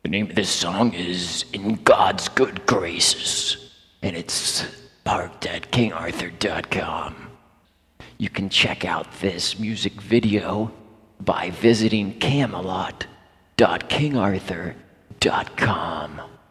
The name of this song is In God's Good Graces, and it's parked at kingarthur.com. You can check out this music video by visiting camelot.kingarthur.com.